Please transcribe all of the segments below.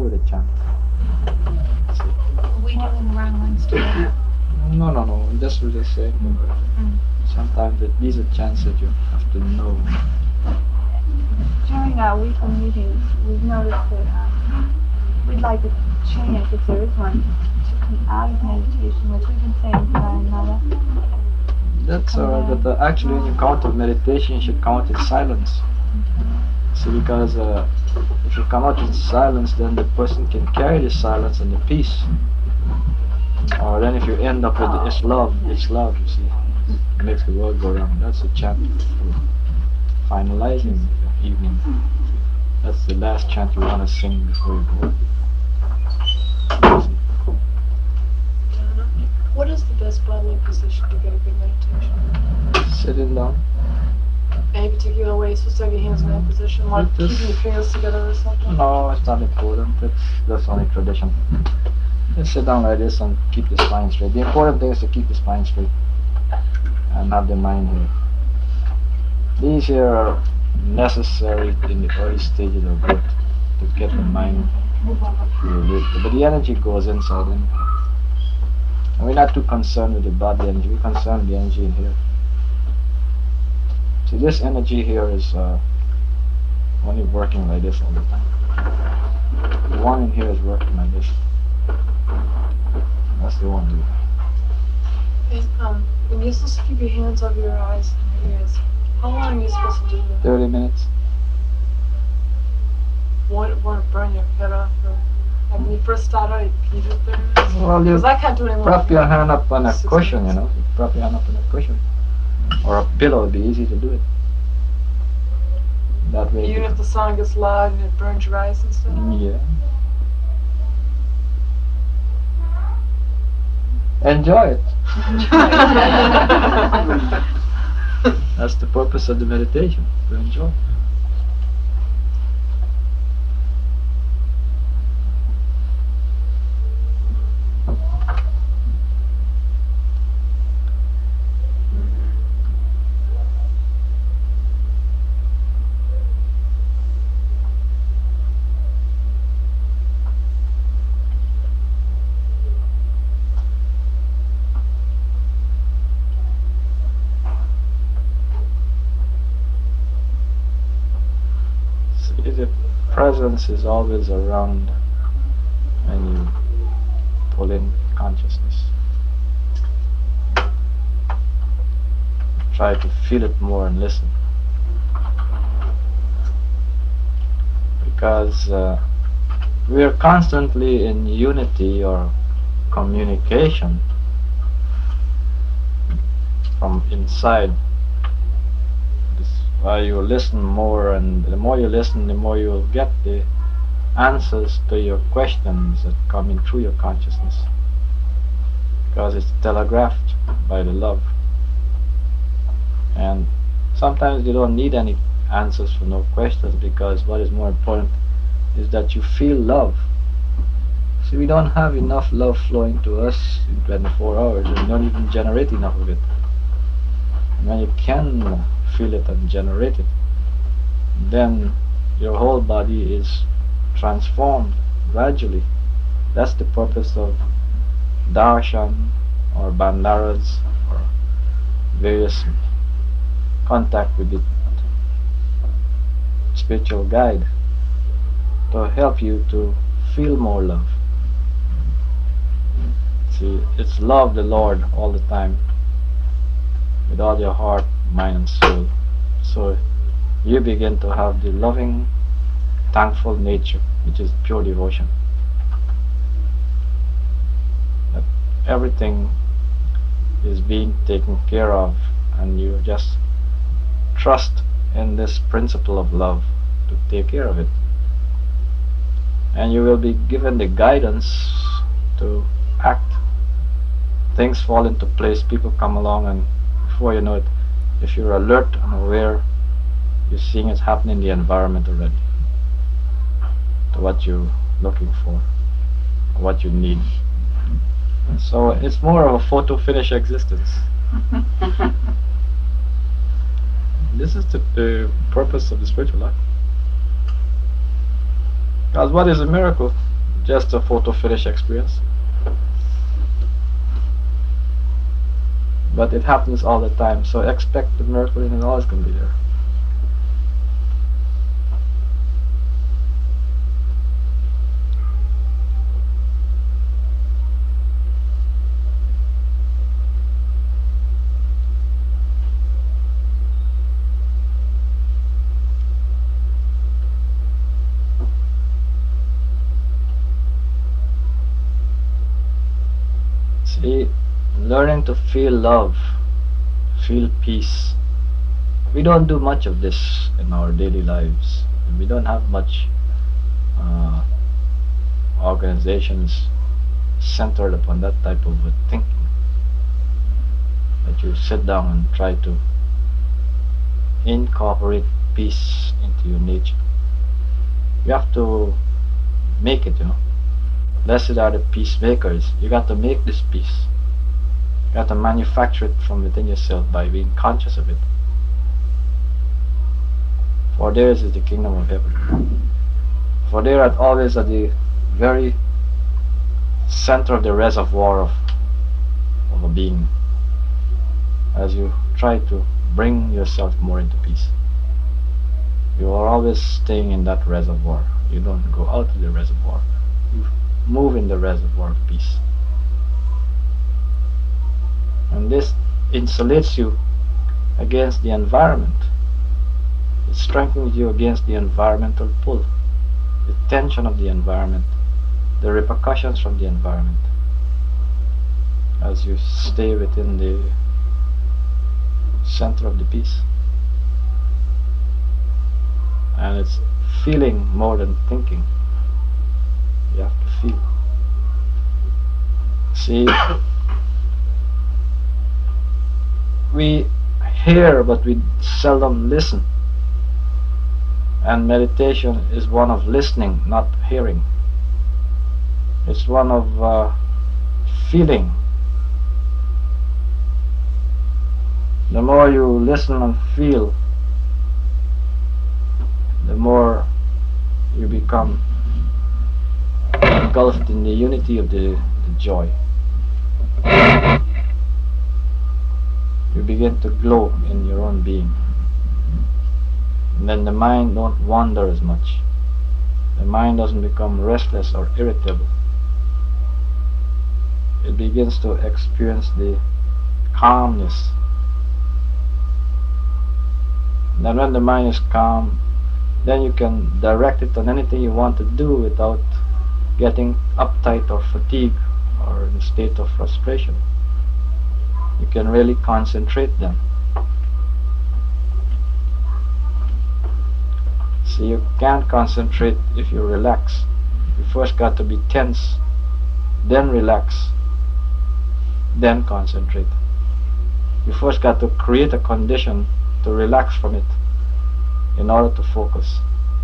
with the chant. See? Are we doing the wrong ones too? No. This was the same. Sometimes these are chants that you have to know. During our weekly meetings, we've noticed that we'd like to change, if there is one, to come out of meditation, which we've been saying for another. That's alright, but actually when you count in meditation, you should count in silence. See, because if you come out in silence, then the person can carry the silence and the peace. Or then if you end up with it's love, you see. It makes the world go round. That's a chant for finalizing the evening. That's the last chant you want to sing before you go. What is the best bodily position to get a good meditation? Sitting down. Any particular way? Supposed to have your hands in that position, like keeping your fingers together or something? No, it's not important. That's only tradition. Just sit down like this and keep the spine straight. The important thing is to keep the spine straight and have the mind here. These here are necessary in the early stages of growth to get the mind really. But the energy goes inside and we're not too concerned with the body energy, we're concerned with the energy in here. See, this energy here is only working like this all the time. The one in here is working like this. That's the one dude. And, when you're supposed to keep your hands over your eyes and your ears, how long are you supposed to do that? 30 minutes. Won't burn your head off? Or, like when you first start out, can you do 30 minutes? Well, you Because I can't do it anymore. prop your hand up on a 6 cushion, minutes. you prop your hand up on a cushion. Or a pillow would be easy to do it. That way. Even if the song gets loud and it burns your eyes and stuff? Yeah. Enjoy it. That's the purpose of the meditation, to enjoy. The presence is always around when you pull in consciousness. Try to feel it more and listen. Because we are constantly in unity or communication from inside. Why you listen more, and the more you listen, the more you'll get the answers to your questions that come in through your consciousness, because it's telegraphed by the love. And sometimes you don't need any answers for no questions, because what is more important is that you feel love. See, we don't have enough love flowing to us in 24 hours, and we don't even generate enough of it. And when you can feel it and generate it, then your whole body is transformed gradually. That's the purpose of darshan or bandaras or various contact with the spiritual guide, to help you to feel more love. See, it's love the Lord all the time with all your heart, mind and soul. So you begin to have the loving, thankful nature, which is pure devotion. That everything is being taken care of, and you just trust in this principle of love to take care of it. And you will be given the guidance to act. Things fall into place, people come along, and before you know it, if you're alert and aware, you're seeing it happen in the environment already, to what you're looking for, what you need. So it's more of a photo finish existence. This is the purpose of the spiritual life. Because what is a miracle? just a photo finish experience. But it happens all the time, so expect the miracle and it always can be there. See, learning to feel love, feel peace. We don't do much of this in our daily lives. We don't have much organizations centered upon that type of thinking. That you sit down and try to incorporate peace into your nature. You have to make it, Blessed are the peacemakers. You got to make this peace. You got to manufacture it from within yourself by being conscious of it. For theirs is the kingdom of heaven. For they are always at the very center of the reservoir of a being. As you try to bring yourself more into peace, you are always staying in that reservoir. You don't go out of the reservoir. You move in the reservoir of peace. And this insulates you against the environment. It strengthens you against the environmental pull, the tension of the environment, the repercussions from the environment. As you stay within the center of the peace. And it's feeling more than thinking. You have to feel. See, we hear but we seldom listen. And meditation is one of listening, not hearing. It's one of feeling. The more you listen and feel, the more you become engulfed in the unity of the joy. You begin to glow in your own being. And then the mind don't wander as much. The mind doesn't become restless or irritable. It begins to experience the calmness. And then when the mind is calm, then you can direct it on anything you want to do without getting uptight or fatigued or in a state of frustration. You can really concentrate then. See, you can't concentrate if you relax. You first got to be tense, then relax, then concentrate. You first got to create a condition to relax from it in order to focus.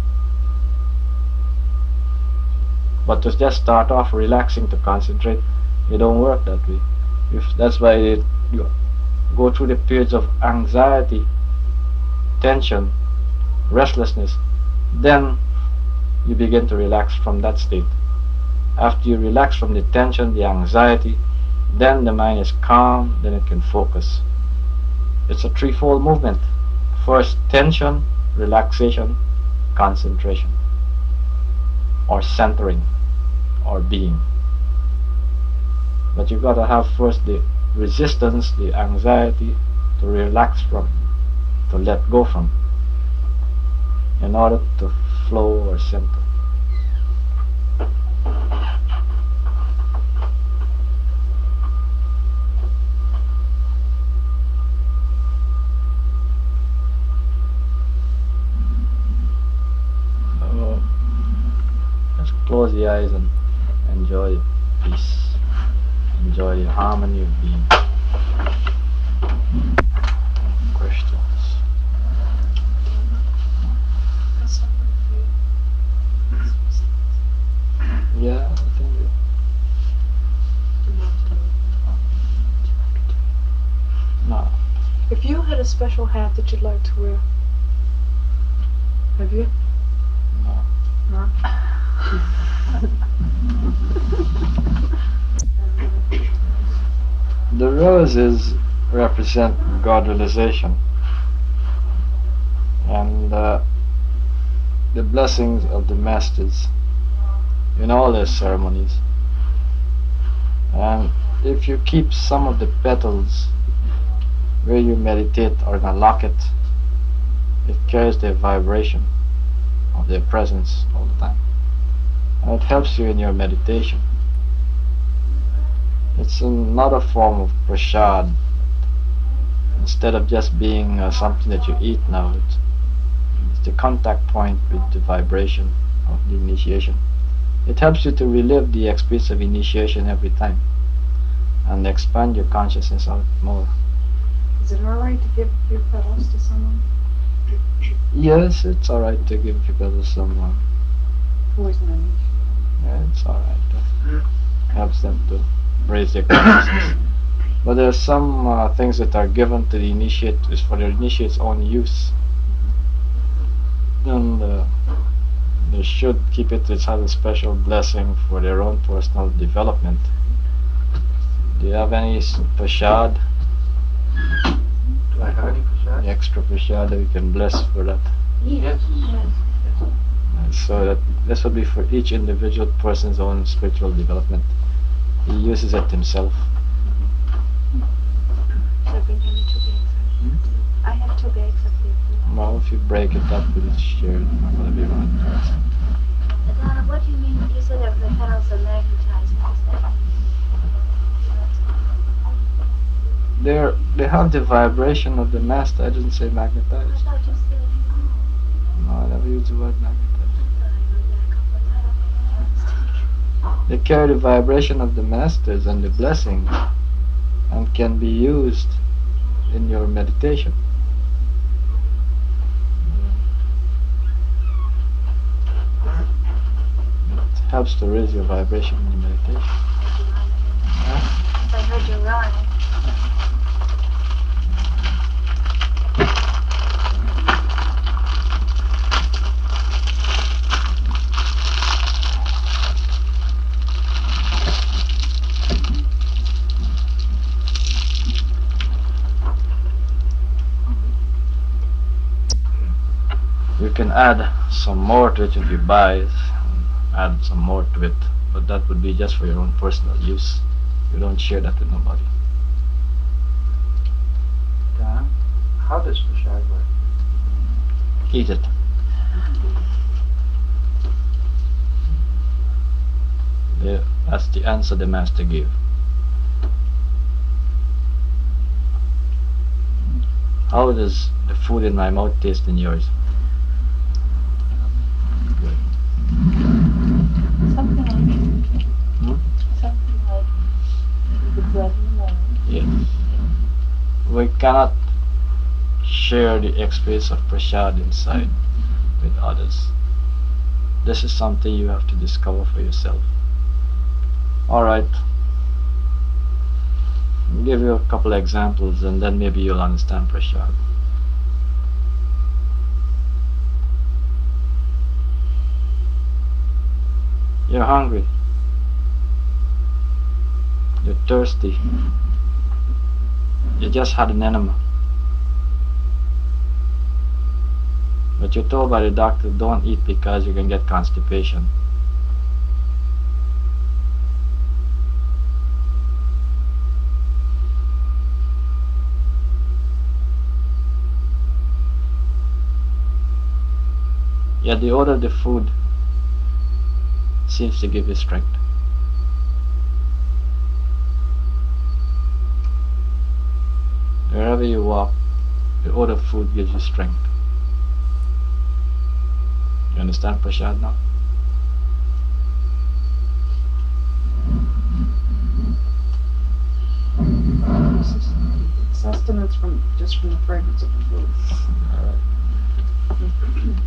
But to just start off relaxing to concentrate, it don't work that way. That's why you go through the periods of anxiety, tension, restlessness. Then you begin to relax from that state. After you relax from the tension, the anxiety, then the mind is calm, then it can focus. It's a threefold movement. First, tension, relaxation, concentration, or centering, or being. But you've got to have first the resistance, the anxiety to relax from, to let go from, in order to flow or center. So, just close the eyes and enjoy peace. Enjoy the harmony of being. Questions? Yeah, I think no. If you had a special hat that you'd like to wear, have you? No. No? roses represent God realization, and the blessings of the masters in all their ceremonies. And if you keep some of the petals where you meditate or in a locket, it carries their vibration of their presence all the time. And it helps you in your meditation. It's another form of prasad. Instead of just being something that you eat now, it's the contact point with the vibration of the initiation. It helps you to relive the experience of initiation every time and expand your consciousness out more. Is it alright to give a few petals to someone Yes, it's alright to give people to someone. who isn't an Yeah, it's alright. It helps them to raise their consciousness. But there are some things that are given to the initiate is for the initiate's own use. And they should keep it as a special blessing for their own personal development. Do you have any prasad? Do I have any prasad? Extra prasad that you can bless for that? Yes. So that this will be for each individual person's own spiritual development. He uses it himself. Should I bring him 2 bags? I have 2 bags of paper. Well, if you break it up, we'll share it. I'm gonna be around. Donna, what do you mean? You said that the petals are magnetized. What does that mean? They have the vibration of the master. I didn't say I magnetized. thought you said, No, I never used the word magnetized. They carry the vibration of the masters and the blessings and can be used in your meditation. It helps to raise your vibration in your meditation. I heard you rhyme. You can add some more to it if you buy it, add some more to it, but that would be just for your own personal use. You don't share that with nobody. Dan, how does prasad work? Eat it. That's the answer the master gave. How does the food in my mouth taste in yours? Something like, something like the bread and water. Yes. We cannot share the experience of prasad inside with others. This is something you have to discover for yourself. Alright. I'll give you a couple of examples and then maybe you'll understand prasad. You're hungry. You're thirsty. You just had an enema. But you're told by the doctor, don't eat because you can get constipation. Yet the odor of the food seems to give you strength. Wherever you walk, the odor of food gives you strength. You understand prasad now? sustenance from just from the fragrance of the food? Alright.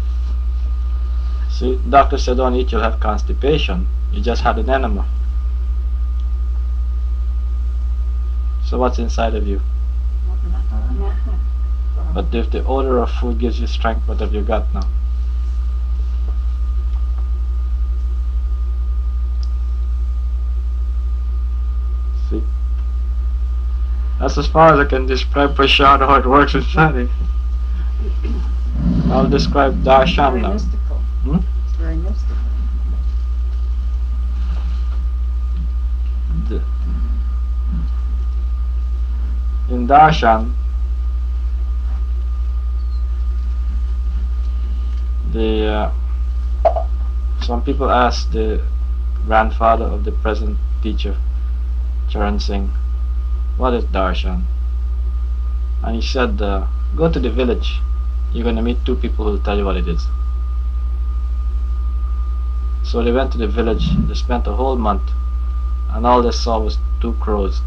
See, doctor said don't eat, you'll have constipation. You just had an enema. So what's inside of you? But if the odor of food gives you strength, what have you got now? See? That's as far as I can describe prashad, how it works inside it. I'll describe darshan Very now. mystical. Hmm? It's very mystical. In darshan, some people ask the grandfather of the present teacher, Charan Singh, what is darshan? And he said, go to the village. You're going to meet two people who will tell you what it is. So they went to the village. They spent a whole month, and all they saw was two crows.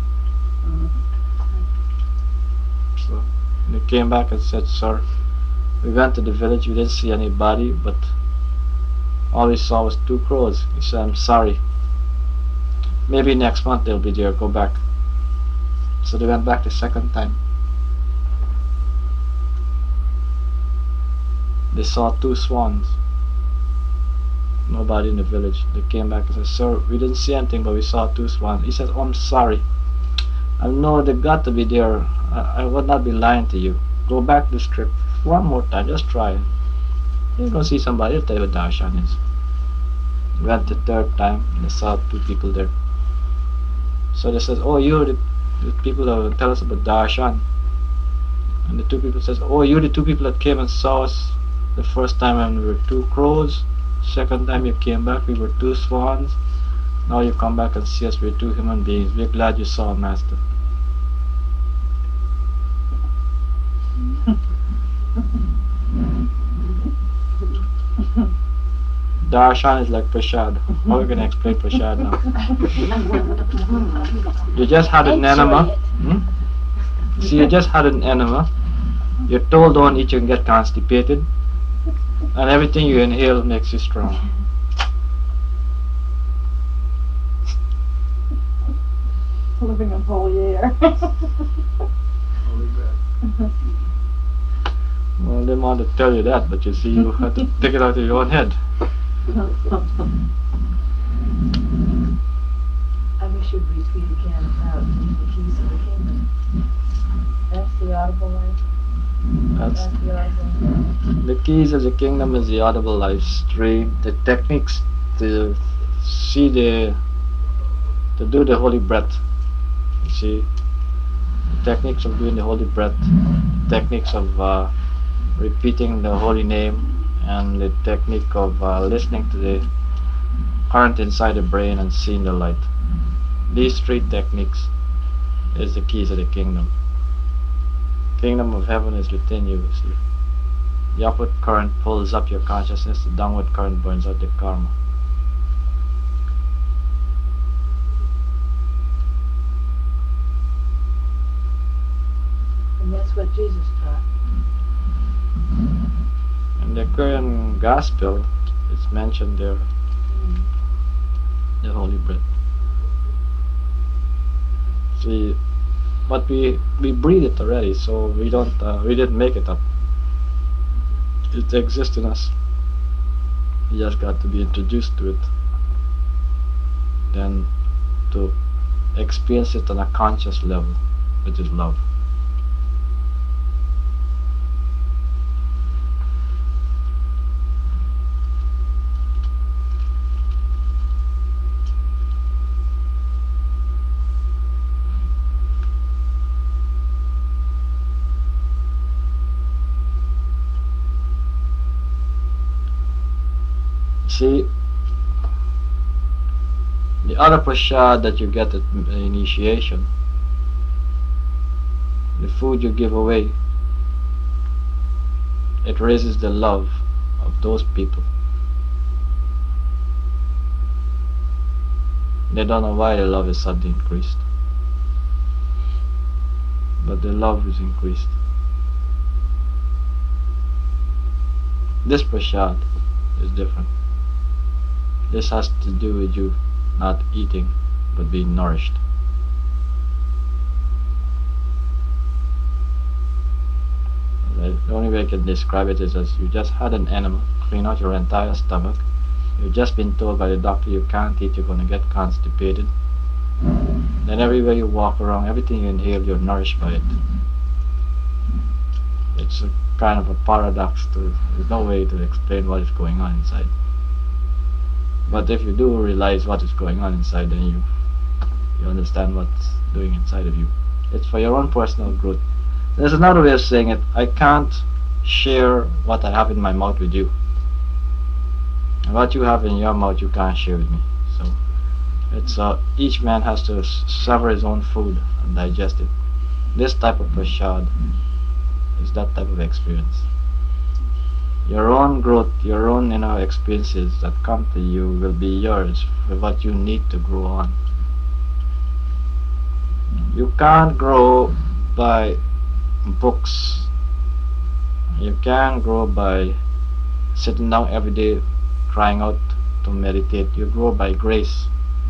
So they came back and said, sir, we went to the village, we didn't see anybody, but all we saw was two crows. He said, I'm sorry. Maybe next month they'll be there, go back. So they went back the second time. They saw two swans. Nobody in the village. They came back and said, sir, we didn't see anything, but we saw two swans. He said, oh, I'm sorry. I know they've got to be there. I would not be lying to you. Go back this trip one more time. Just try it. You're going to see somebody. They'll tell you what darshan is. Went the third time. And they saw two people there. So they said, oh, you're the people that will tell us about darshan. And the two people says, oh, you're the two people that came and saw us the first time when we were two crows. Second time you came back, we were two swans. Now you come back and see us, we're two human beings. We're glad you saw, Master. Darshan is like prashad. How are we going to explain prashad now? You just had an enema. See, you just had an enema. You're told don't eat, you can get constipated. And everything you inhale makes you strong. Living on holy air. Holy bread. Well, I didn't want to tell you that, but you see, you had to take it out of your own head. I wish you'd repeat again about the keys of the kingdom. That's the audible life. That's That's the audible life. the keys of the kingdom is the audible life stream, the techniques to see to do the holy breath. You see, the techniques of doing the holy breath, techniques of repeating the holy name, and the technique of listening to the current inside the brain and seeing the light. These three techniques is the keys of the kingdom. Kingdom of heaven is within you, see. The upward current pulls up your consciousness, the downward current burns out the karma. And that's what Jesus taught. In the Korean Gospel, it's mentioned there, the holy breath. See, but we breathe it already, so we didn't make it up. It exists in us. You just got to be introduced to it. Then to experience it on a conscious level, which is love. See, the other prashad that you get at initiation, the food you give away, it raises the love of those people. They don't know why their love is suddenly increased, but their love is increased. This prashad is different. This has to do with you not eating, but being nourished. The only way I can describe it is as you just had an enema, clean out your entire stomach. You've just been told by the doctor you can't eat, you're going to get constipated. Then Then everywhere you walk around, everything you inhale, you're nourished by it. It's a kind of a paradox. There's no way to explain what is going on inside. But if you do realize what is going on inside, then you understand what's doing inside of you. It's for your own personal growth. There's another way of saying it. I can't share what I have in my mouth with you. And what you have in your mouth, you can't share with me. So it's each man has to savor his own food and digest it. This type of prasad is that type of experience. Your own growth, your own experiences that come to you will be yours for what you need to grow on. You can't grow by books. You can't grow by sitting down every day crying out to meditate. You grow by grace.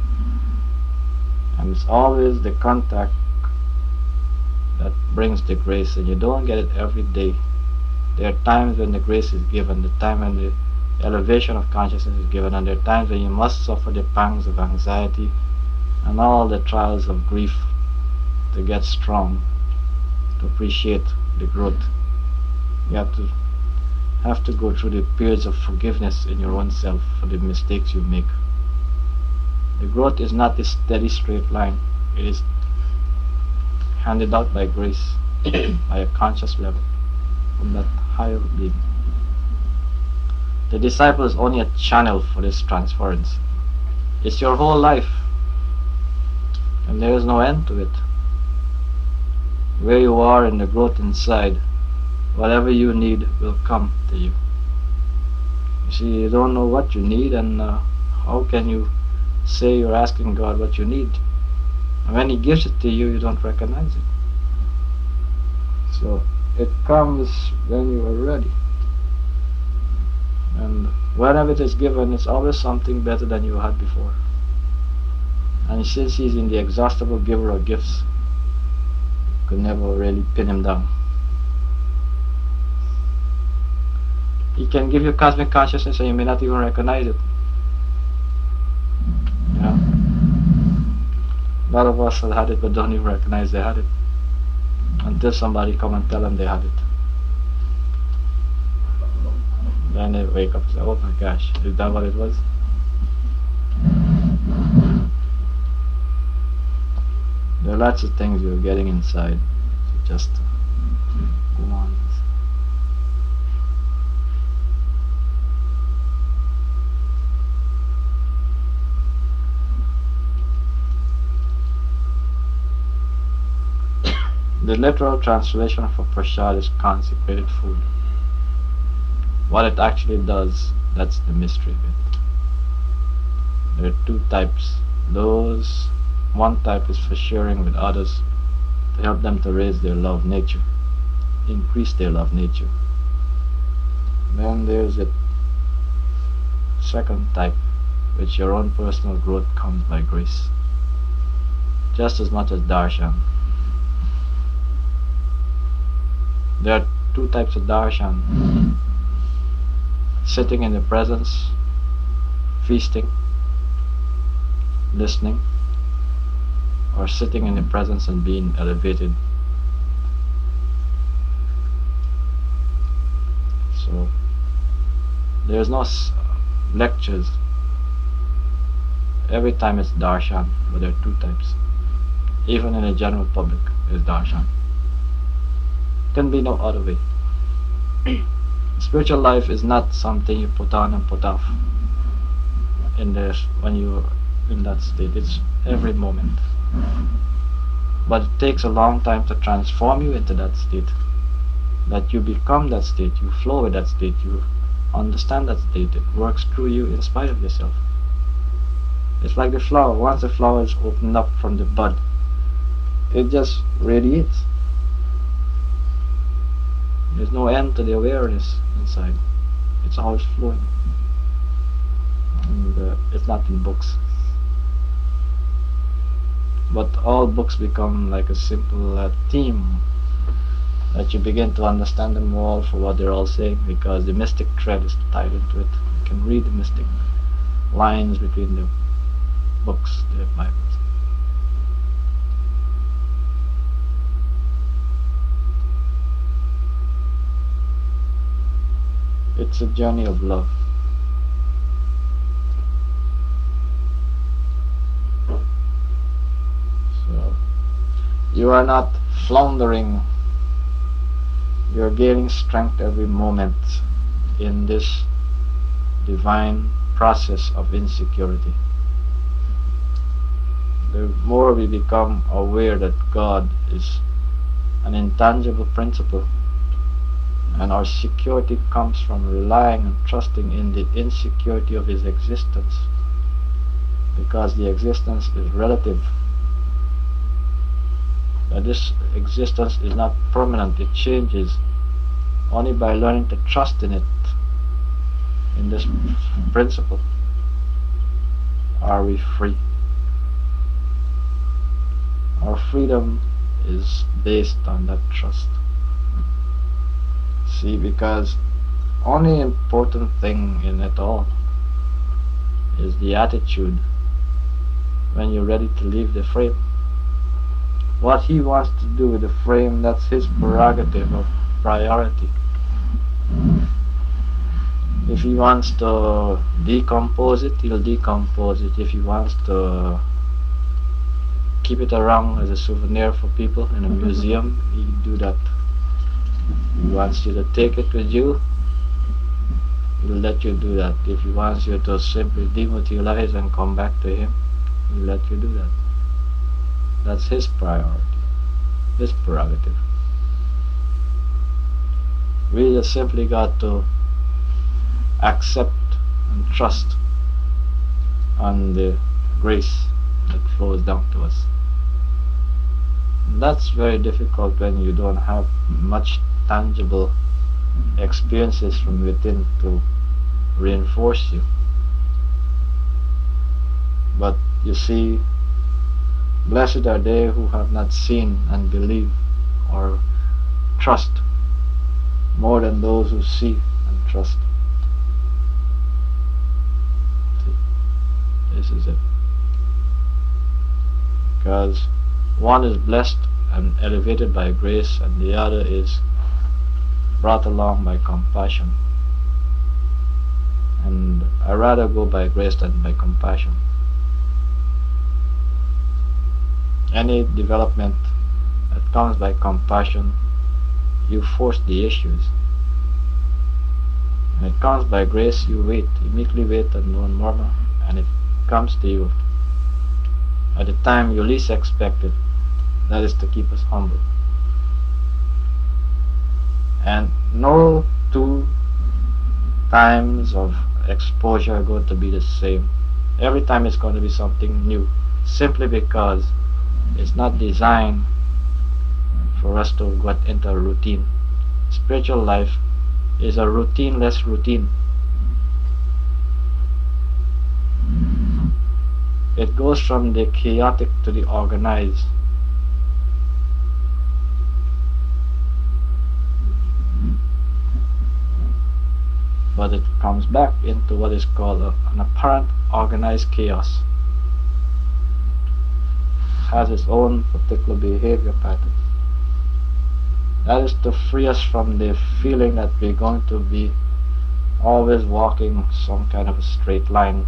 And it's always the contact that brings the grace, and you don't get it every day. There are times when the grace is given, the time when the elevation of consciousness is given, and there are times when you must suffer the pangs of anxiety and all the trials of grief to get strong, to appreciate the growth. You have to go through the periods of forgiveness in your own self for the mistakes you make. The growth is not a steady straight line. It is handed out by grace, by a conscious level, from that higher being. The disciple is only a channel for this transference. It's your whole life, and there is no end to it. Where you are in the growth inside, whatever you need will come to you. You see, you don't know what you need, and how can you say you're asking God what you need? And when He gives it to you, you don't recognize it. So it comes when you are ready. And whenever it is given, it's always something better than you had before. And since He's in the inexhaustible giver of gifts, you could never really pin Him down. He can give you cosmic consciousness and you may not even recognize it. Yeah. A lot of us have had it but don't even recognize they had it until somebody come and tell them they had it. Then they wake up and say, oh my gosh, is that what it was? There are lots of things you're getting inside, so just go on. The literal translation for prasad is consecrated food. What it actually does, that's the mystery of it. There are two types. One type is for sharing with others to help them to raise their love nature, increase their love nature. Then there's a second type, which your own personal growth comes by grace, just as much as darshan. There are two types of darshan: sitting in the presence, feasting, listening, or sitting in the presence and being elevated. So there's no lectures. Every time it's darshan, but there are two types. Even in the general public is darshan. Can be no other way. Spiritual life is not something you put on and put off when you're in that state. It's every moment. But it takes a long time to transform you into that state. That you become that state, you flow with that state, you understand that state. It works through you in spite of yourself. It's like the flower. Once the flower is opened up from the bud, it just radiates. There's no end to the awareness inside. It's always flowing. And it's not in books. But all books become like a simple theme that you begin to understand them all for what they're all saying, because the mystic thread is tied into it. You can read the mystic lines between the books, the Bibles. It's a journey of love. So you are not floundering. You're gaining strength every moment in this divine process of insecurity. The more we become aware that God is an intangible principle, and our security comes from relying and trusting in the insecurity of His existence, because the existence is relative. That this existence is not permanent, it changes. Only by learning to trust in it, in this principle, are we free. Our freedom is based on that trust. See, because only important thing in it all is the attitude when you're ready to leave the frame. What He wants to do with the frame, that's His prerogative of priority. If He wants to decompose it, He'll decompose it. If He wants to keep it around as a souvenir for people in a museum, He'll do that. If He wants you to take it with you, He'll let you do that. If He wants you to simply dematerialize and come back to Him, He'll let you do that. That's His priority, His prerogative. We just simply got to accept and trust on the grace that flows down to us. And that's very difficult when you don't have much tangible experiences from within to reinforce you. But you see, blessed are they who have not seen and believe or trust more than those who see and trust. See, this is it. Because one is blessed and elevated by grace, and the other is brought along by compassion. And I rather go by grace than by compassion. Any development that comes by compassion, you force the issues. When it comes by grace, you wait, you meekly wait and don't murmur, and it comes to you at the time you least expect it. That is to keep us humble. And no two times of exposure are going to be the same. Every time it's going to be something new, simply because it's not designed for us to get into a routine. Spiritual life is a routineless routine. It goes from the chaotic to the organized. But it comes back into what is called an apparent organized chaos. It has its own particular behavior pattern. That is to free us from the feeling that we're going to be always walking some kind of a straight line.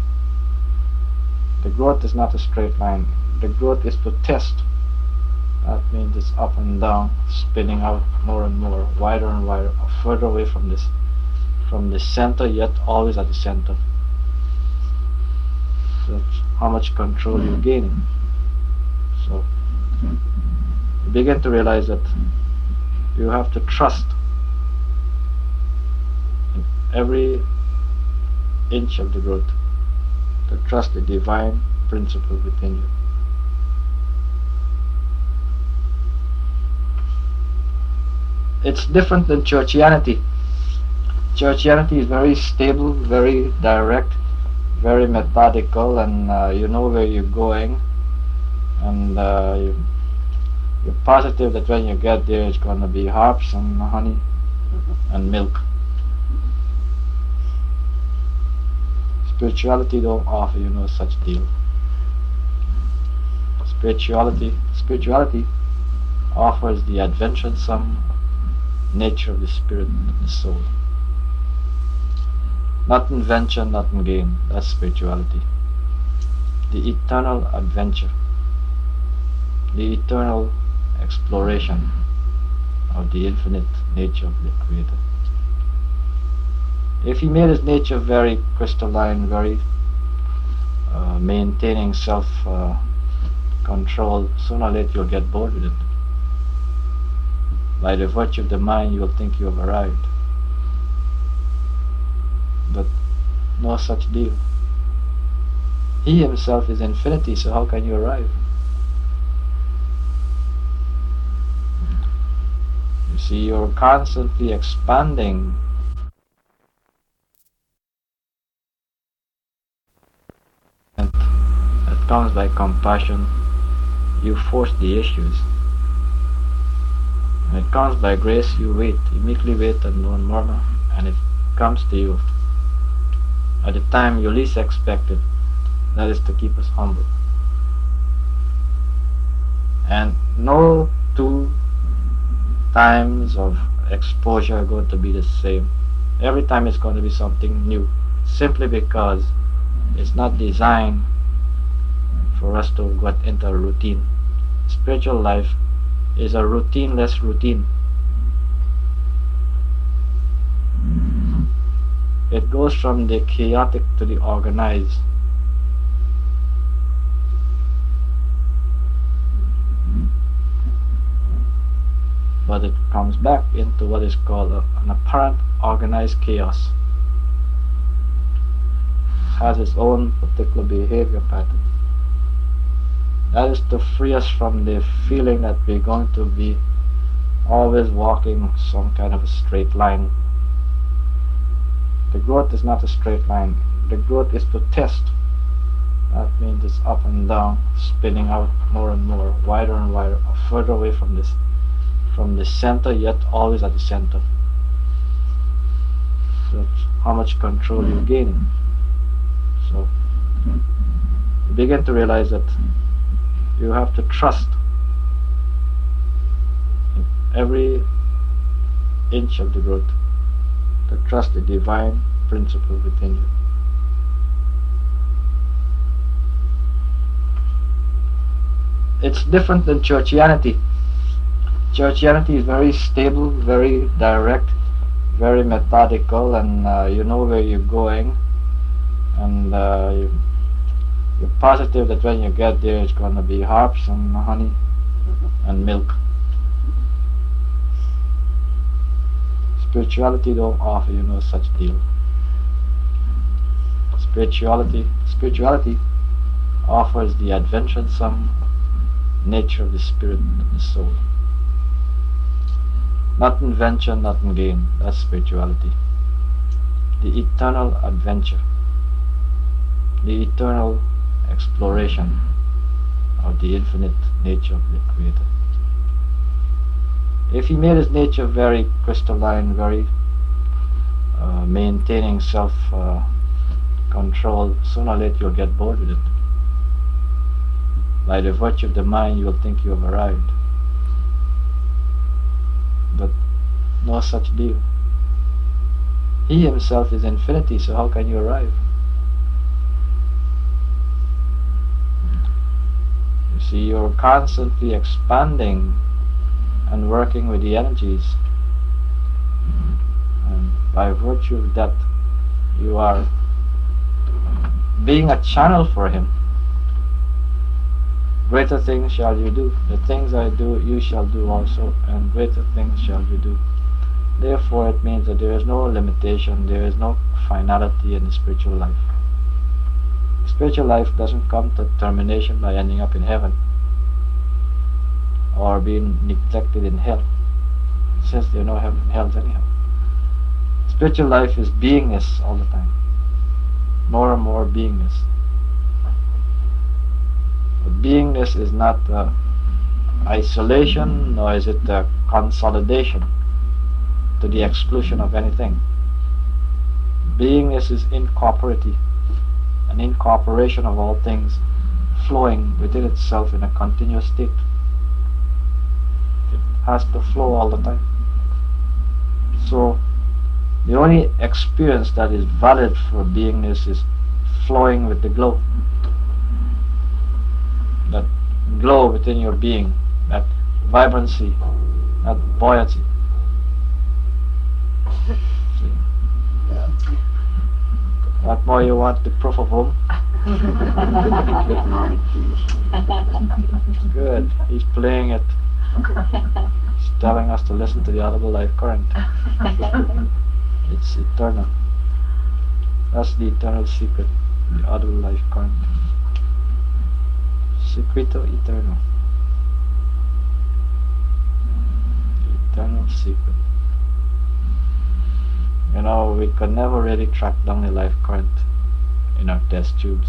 The growth is not a straight line. The growth is to test. That means it's up and down, spinning out more and more, wider and wider, further away from the center, yet always at the center. So that's how much control you're gaining. So you begin to realize that you have to trust in every inch of the growth, to trust the divine principle within you. It's different than churchianity. Churchianity is very stable, very direct, very methodical, and you know where you're going, and you're positive that when you get there it's going to be harps and honey and milk. Spirituality don't offer you no such deal. Spirituality offers the adventuresome nature of the spirit and the soul. Nothing venture, nothing gain. That's spirituality. The eternal adventure, the eternal exploration of the infinite nature of the Creator. If He made His nature very crystalline, very maintaining self-control, sooner or later you'll get bored with it. By the virtue of the mind, you will think you have arrived. But no such deal. He Himself is infinity, so how can you arrive? You see, you're constantly expanding. And that comes by compassion. You force the issues. When it comes by grace, you wait. You meekly wait and don't murmur, and it comes to you at the time you least expect it. That is to keep us humble. And no two times of exposure are going to be the same. Every time it's going to be something new, simply because it's not designed for us to get into a routine. Spiritual life is a routineless routine. It goes from the chaotic to the organized. But it comes back into what is called an apparent organized chaos. It has its own particular behavior pattern. That is to free us from the feeling that we're going to be always walking some kind of a straight line. The growth is not a straight line. The growth is to test. That means it's up and down, spinning out more and more, wider and wider, further away from the center, yet always at the center. So how much control you're gaining. So you begin to realize that you have to trust in every inch of the growth, to trust the divine principle within you. It's different than churchianity. Churchianity is very stable, very direct, very methodical, and you know where you're going, and you're positive that when you get there it's going to be harps and honey and milk. Spirituality don't offer you no such deal. Spirituality offers the adventuresome nature of the spirit and the soul. Nothing venture, nothing gain. That's spirituality. The eternal adventure, the eternal exploration of the infinite nature of the Creator. If He made His nature very crystalline, very maintaining self-control, sooner or later you'll get bored with it. By the virtue of the mind, you will think you have arrived. But no such deal. He Himself is infinity, so how can you arrive? You see, you're constantly expanding and working with the energies, and by virtue of that you are being a channel for Him. Greater things shall you do. The things I do, you shall do also, and greater things shall you do. Therefore, it means that there is no limitation, there is no finality in the spiritual life. The spiritual life doesn't come to termination by ending up in heaven or being neglected in hell, since there are no heaven and hells anyhow. Spiritual life is beingness all the time, more and more beingness. But beingness is not isolation, nor is it consolidation to the exclusion of anything. Beingness is incorporative, an incorporation of all things flowing within itself in a continuous state. It has to flow all the time. So The only experience that is valid for beingness is flowing with the glow. That glow within your being, that vibrancy, that buoyancy. See? What more you want the proof of whom? Good. He's playing it. He's telling us to listen to the audible life current. It's eternal. That's the eternal secret. The audible life current. Secreto eternal. The eternal secret. You know, we could never really track down the life current in our test tubes,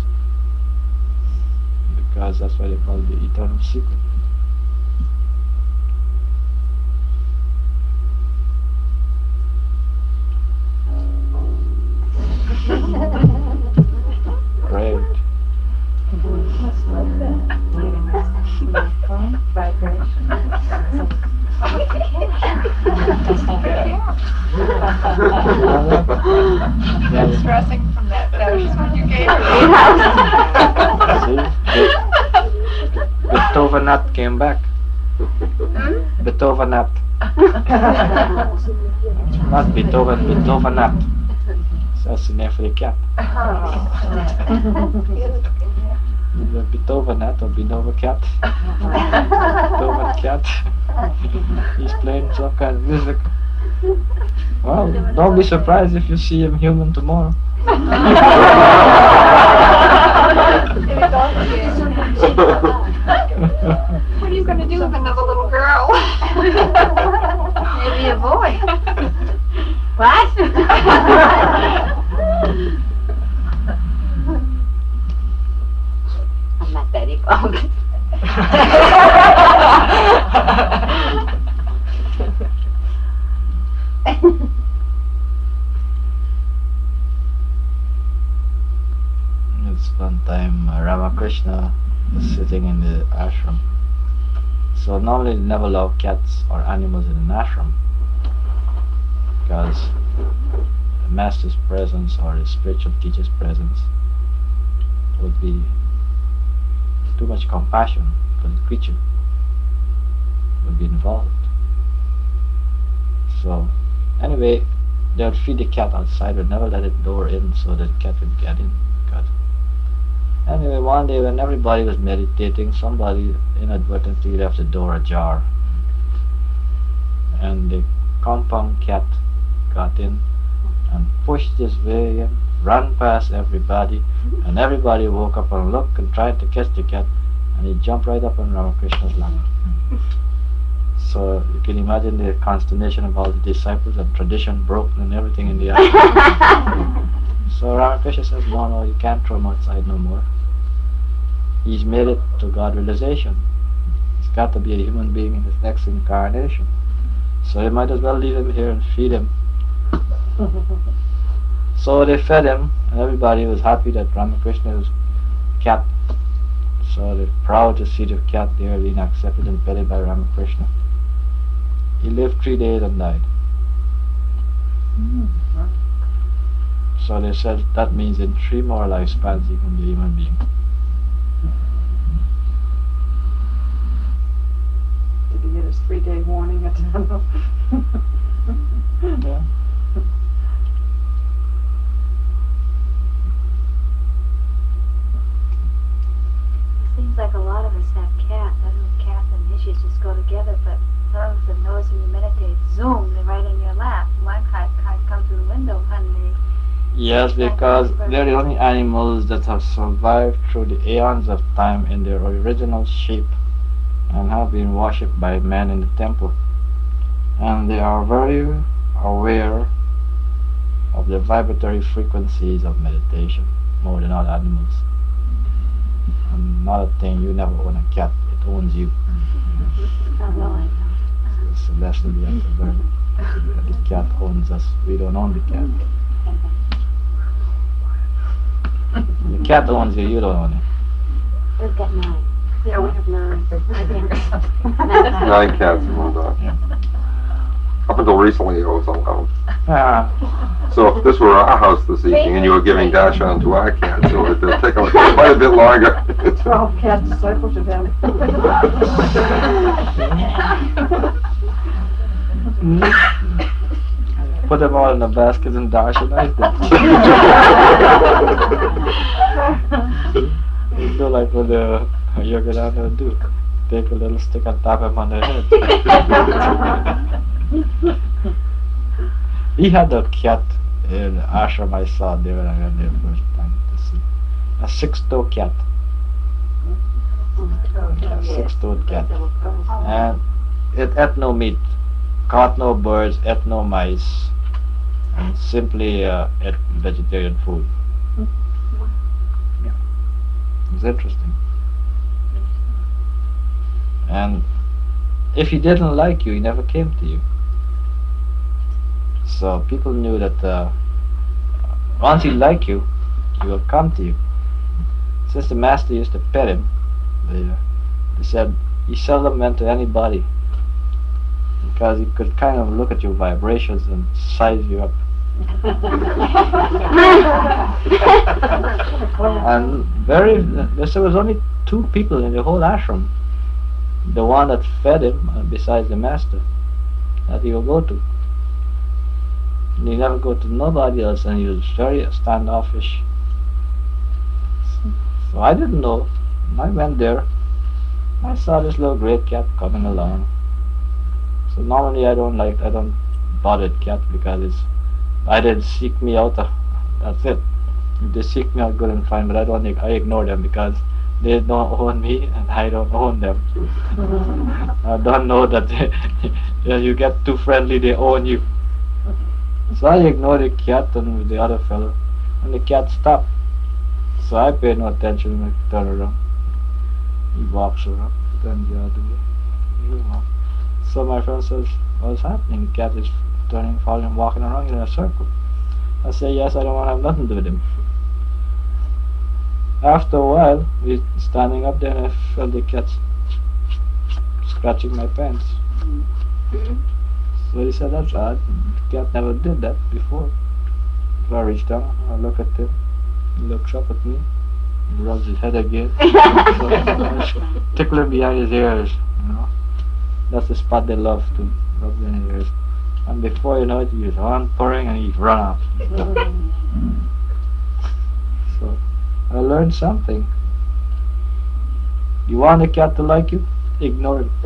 because that's why they call it the eternal secret. Great. Stressing from that notion when you gave See? Beethovenat came back. Beethovenat. Not Beethoven, Beethovenat. That's the name for the cat. Either Beethovenat or Beethoven cat. Beethoven cat. He's playing some kind of music. Well, don't be surprised if you see him human tomorrow. What are you going to do with another little girl? Maybe a boy. What? I'm not that evolved. It's one time Ramakrishna was sitting in the ashram. So normally they never allow cats or animals in an ashram, because the master's presence or the spiritual teacher's presence would be too much compassion for the creature would be involved. So anyway, they would feed the cat outside, would never let it door in so that the cat would get in. Anyway, one day when everybody was meditating, somebody inadvertently left the door ajar, and the compound cat got in and pushed his way in, ran past everybody, and everybody woke up and looked and tried to catch the cat, and he jumped right up on Ramakrishna's lap. So you can imagine the consternation of all the disciples, and tradition broken and everything in the ashram. So Ramakrishna says, no, you can't throw him outside no more. He's made it to God realization. He's got to be a human being in his next incarnation. So you might as well leave him here and feed him. So they fed him, and everybody was happy that Ramakrishna was cat. So they're proud to see the cat there being accepted and petted by Ramakrishna. He lived 3 days and died. So they said that means in 3 more lifespans he can be a human being. Did he get his 3-day warning at the Yeah. Seems like a lot of us have cats. I don't know if cats and issues just go together, but some of them notice when you meditate, zoom, they're right in your lap. One cat can't come through the window, honey. Yes, because they're the only animals that have survived through the aeons of time in their original shape and have been worshipped by men in the temple. And they are very aware of the vibratory frequencies of meditation more than other animals. Another thing, you never own a cat, it owns you. Oh, no, I know. It's a lesson we have to learn. The cat owns us, we don't own the cat. The cat owns you, you don't own it. We've got 9. Yeah, we have 9. 9 cats and 1 dog. Up until recently, I was alone. Ah, So if this were our house this evening and you were giving Darshan to our cat, so it'd take quite a bit longer. 12 cat discipleship him. put them all in a basket and Darshan ate them. You do like what the Yogananda do. Take a little stick and tap him on the head. He had a cat in the ashram I saw there when I went there first time to see. A six-toed cat. A six-toed cat. And it ate no meat, caught no birds, ate no mice, and simply ate vegetarian food. Yeah. It was interesting. And if he didn't like you, he never came to you. So people knew that once he liked you, he will come to you. Since the master used to pet him, they said he seldom went to anybody because he could kind of look at your vibrations and size you up. And there was only 2 people in the whole ashram. The one that fed him, besides the master, that he will go to. And he never go to nobody else, and he was very standoffish. So I didn't know. I went there. I saw this little great cat coming along. So normally I don't bother cat because I didn't seek me out. That's it. If they seek me out, good and fine. But I ignore them because they don't own me and I don't own them. I don't know that you get too friendly, they own you. So I ignored the cat and the other fellow, and the cat stopped. So I paid no attention when I turn around. He walks around, then the other way. He walks. So my friend says, what's happening? The cat is turning, following, walking around in a circle. I say, yes, I don't want to have nothing to do with him. After a while, we standing up there and I felt the cat scratching my pants. So he said, that's odd. The cat never did that before. So I reached down, I look at him, he looks up at me, he rubs his head again. Tickle him behind his ears, you know. That's the spot they love to rub their ears. And before you know it, he's on purring and he's run off. So I learned something. You want a cat to like you? Ignore it.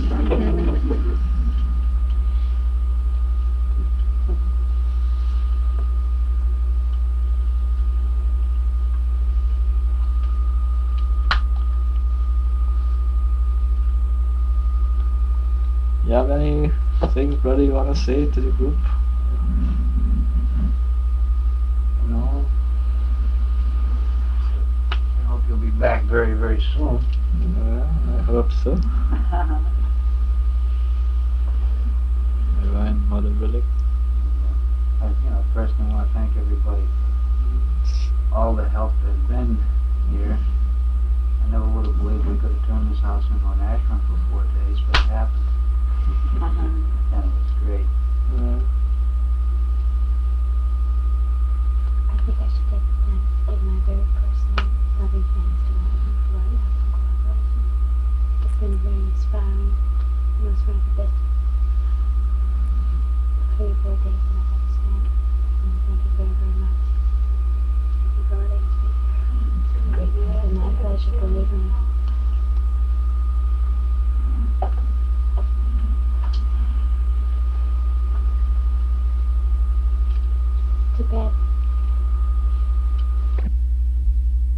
You have anything, brother, you want to say to the group? No. I hope you'll be back very, very soon. I hope so. Ryan, Mother Willick. First I want to thank everybody for all the help that's been here. I never would have believed we could have turned this house into an ashram for 4 days, but it happened. And it was great. I think I should take the time to give my very personal loving thanks to all of you for all your help and cooperation. It's been very inspiring. It was one of the best 3 or 4 days that I've ever spent. And thank you very, very much. Thank you for letting us be here. It's been my pleasure, believe me.